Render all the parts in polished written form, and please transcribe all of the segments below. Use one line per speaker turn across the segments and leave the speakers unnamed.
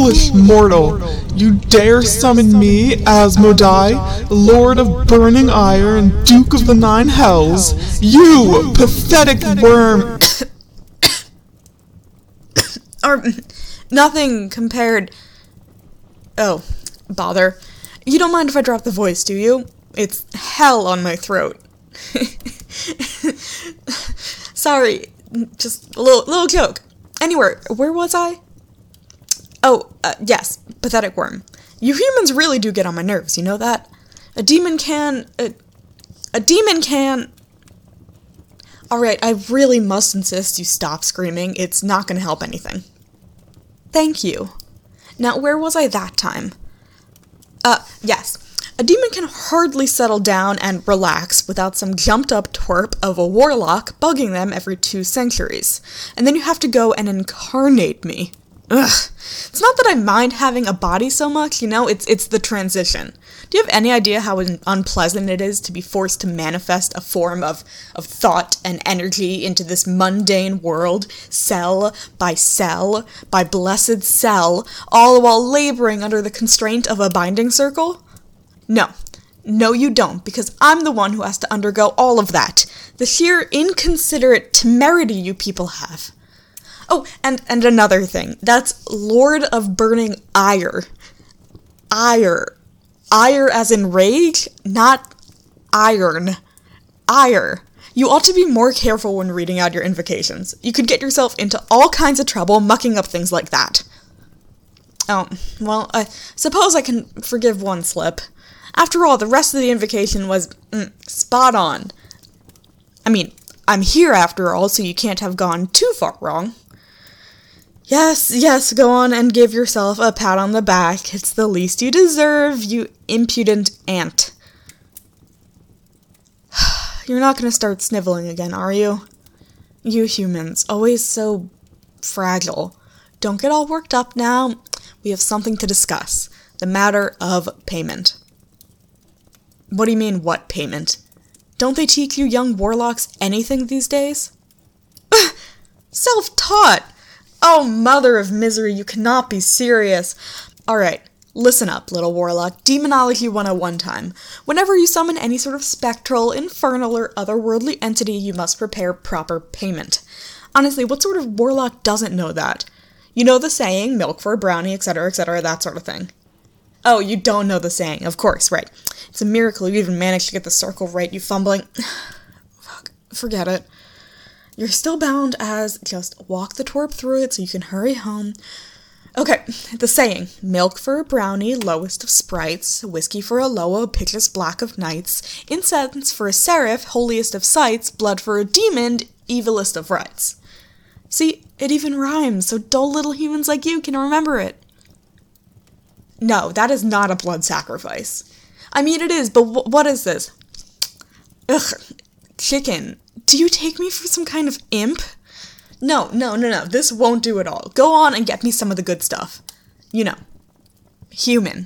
foolish mortal, you dare summon me, Asmodai, Lord of Burning Ire and Duke of the Nine Hells? You pathetic worm!
Or nothing compared... Oh, bother. You don't mind if I drop the voice, do you? It's hell on my throat. Sorry, just a little joke. Anyway, where was I? Oh, yes, pathetic worm. You humans really do get on my nerves, you know that? A demon can... Alright, I really must insist you stop screaming. It's not gonna help anything. Thank you. Now, where was I that time? Yes. A demon can hardly settle down and relax without some jumped-up twerp of a warlock bugging them every 2 centuries. And then you have to go and incarnate me. Ugh. It's not that I mind having a body so much, you know, it's the transition. Do you have any idea how unpleasant it is to be forced to manifest a form of thought and energy into this mundane world, cell by blessed cell, all while laboring under the constraint of a binding circle? No, you don't, because I'm the one who has to undergo all of that. The sheer inconsiderate temerity you people have. Oh, and another thing. That's Lord of Burning Ire. Ire. Ire as in rage, not iron. Ire. You ought to be more careful when reading out your invocations. You could get yourself into all kinds of trouble mucking up things like that. Oh, well, I suppose I can forgive one slip. After all, the rest of the invocation was spot on. I mean, I'm here after all, so you can't have gone too far wrong. Yes, go on and give yourself a pat on the back. It's the least you deserve, you impudent ant. You're not gonna start sniveling again, are you? You humans, always so fragile. Don't get all worked up now. We have something to discuss. The matter of payment. What do you mean, what payment? Don't they teach you young warlocks anything these days? Self-taught! Oh, mother of misery, you cannot be serious. Alright, listen up, little warlock. Demonology 101 time. Whenever you summon any sort of spectral, infernal, or otherworldly entity, you must prepare proper payment. Honestly, what sort of warlock doesn't know that? You know the saying, milk for a brownie, etc., that sort of thing. Oh, you don't know the saying. Of course, right. It's a miracle you even managed to get the circle right, you fumbling... Fuck, forget it. You're still bound as just walk the twerp through it so you can hurry home. Okay, the saying, milk for a brownie, lowest of sprites, whiskey for a Loa, pitchest black of nights, incense for a seraph, holiest of sights, blood for a demon, evilest of rites. See, it even rhymes, so dull little humans like you can remember it. No, that is not a blood sacrifice. I mean, it is, but what is this? Ugh, chicken. Do you take me for some kind of imp? No, this won't do at all. Go on and get me some of the good stuff. You know. Human.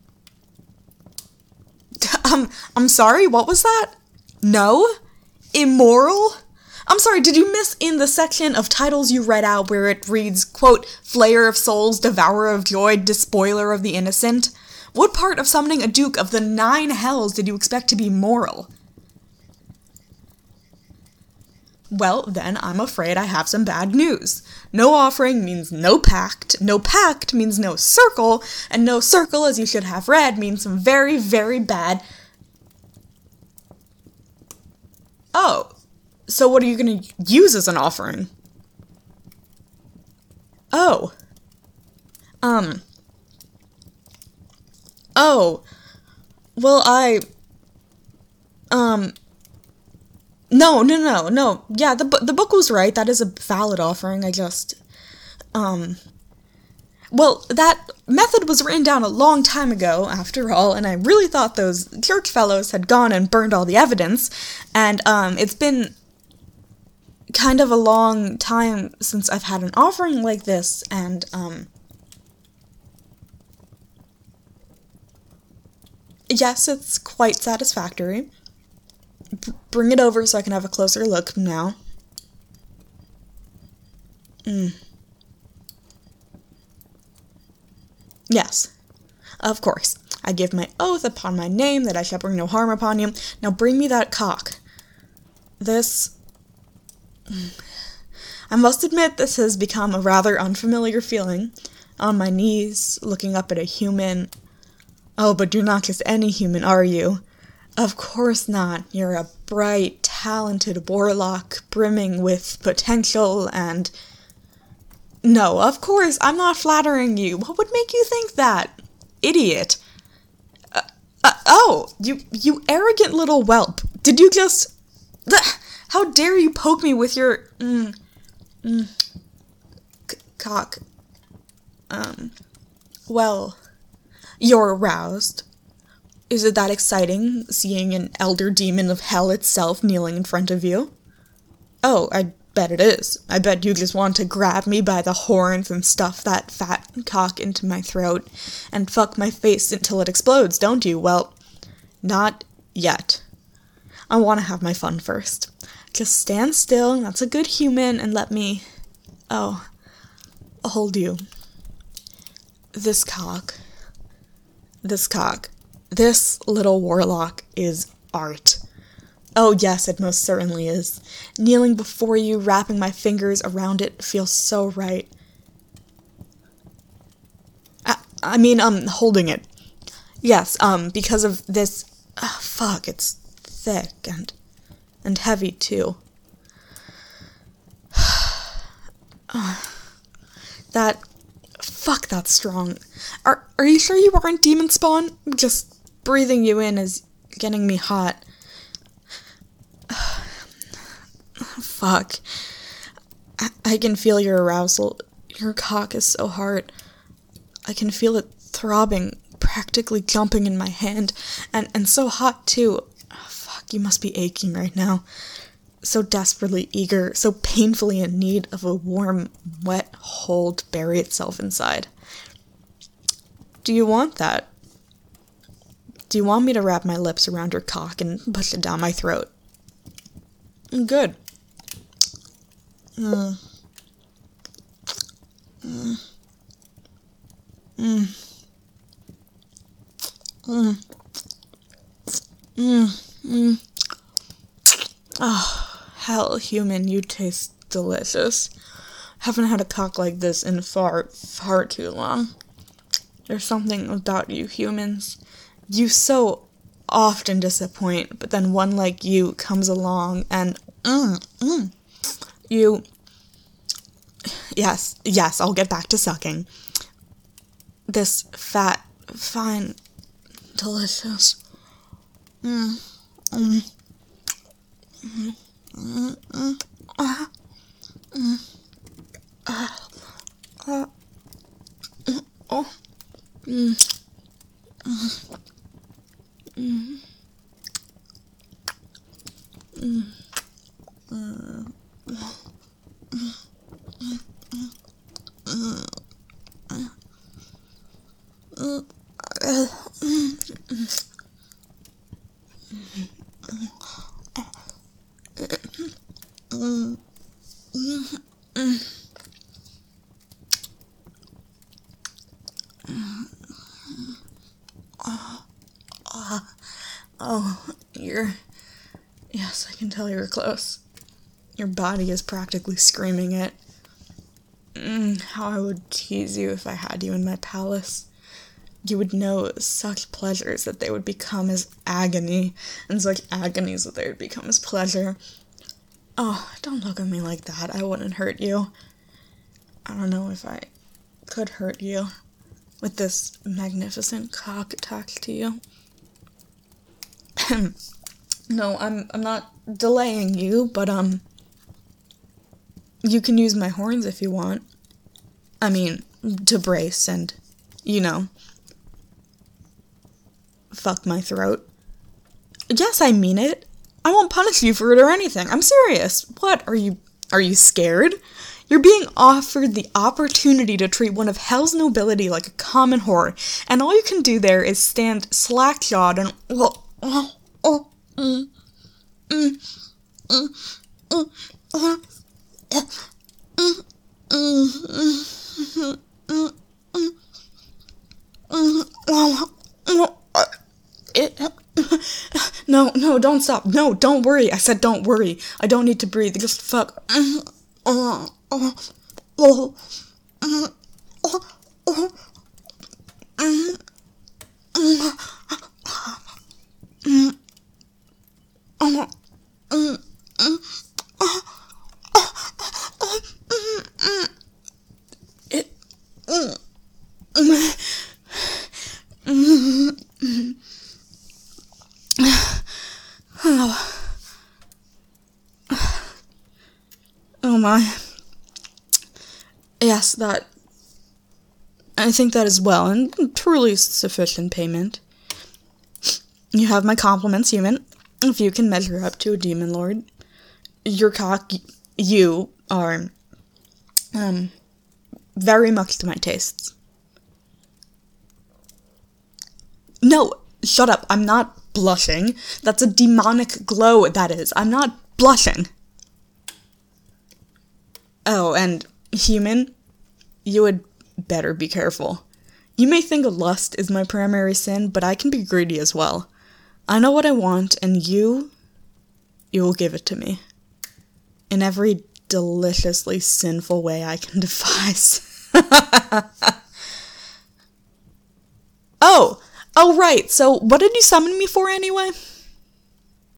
I'm sorry, what was that? No? Immoral? I'm sorry, did you miss in the section of titles you read out where it reads, quote, Flayer of Souls, Devourer of Joy, Despoiler of the Innocent? What part of summoning a Duke of the Nine Hells did you expect to be moral? Well, then, I'm afraid I have some bad news. No offering means no pact means no circle, and no circle, as you should have read, means some very, very bad... Oh, so what are you gonna use as an offering? Oh. Oh. Well, No. Yeah, the book was right. That is a valid offering. I just, well, that method was written down a long time ago, after all, and I really thought those church fellows had gone and burned all the evidence, and, it's been kind of a long time since I've had an offering like this, and, yes, it's quite satisfactory. Bring it over so I can have a closer look now. Yes, of course. I give my oath upon my name that I shall bring no harm upon you. Now bring me that cock. This... I must admit this has become a rather unfamiliar feeling. On my knees, looking up at a human. Oh, but you're not just any human, are you? Of course not. You're a bright, talented warlock, brimming with potential and... No, of course, I'm not flattering you. What would make you think that? Idiot. Oh, you arrogant little whelp. Did you just... How dare you poke me with your... cock. Well, you're aroused. Is it that exciting, seeing an elder demon of hell itself kneeling in front of you? Oh, I bet it is. I bet you just want to grab me by the horns and stuff that fat cock into my throat and fuck my face until it explodes, don't you? Well, not yet. I want to have my fun first. Just stand still, that's a good human, and let me... Oh, I'll hold you. This little warlock is art. Oh yes, it most certainly is. Kneeling before you, wrapping my fingers around it, feels so right. Holding it. Yes, because of this... fuck, it's thick and heavy too. Fuck, that's strong. Are you sure you aren't demon spawn? Just breathing you in is getting me hot. Fuck. I can feel your arousal. Your cock is so hard. I can feel it throbbing, practically jumping in my hand, and so hot too. Fuck, you must be aching right now. So desperately eager, so painfully in need of a warm, wet hole to bury itself inside. Do you want that? Do you want me to wrap my lips around your cock and push it down my throat? Good. Oh, hell, human, you taste delicious. Haven't had a cock like this in far, far too long. There's something about you humans. You so often disappoint, but then one like you comes along and, you... Yes, I'll get back to sucking. This fat, fine, delicious. Yes, I can tell you're close. Your body is practically screaming it. How I would tease you if I had you in my palace. You would know such pleasures that they would become as agony, and such agonies that they would become as pleasure. Oh, don't look at me like that. I wouldn't hurt you. I don't know if I could hurt you with this magnificent cock attached to you. No, I'm not delaying you, but, you can use my horns if you want. I mean, to brace and, fuck my throat. Yes, I mean it. I won't punish you for it or anything. I'm serious. What, are you scared? You're being offered the opportunity to treat one of hell's nobility like a common whore, and all you can do there is stand slack-jawed and, No, don't stop. No, don't worry. I said don't worry. I don't need to breathe. Just fuck. Oh my. Yes, that. I think that is well and truly sufficient payment. You have my compliments, human. If you can measure up to a demon lord, you are, very much to my tastes. No, shut up. I'm not blushing. That's a demonic glow, that is. I'm not blushing. Oh, and human, you would better be careful. You may think lust is my primary sin, but I can be greedy as well. I know what I want, and you will give it to me. In every deliciously sinful way I can devise. Oh, right, so what did you summon me for anyway?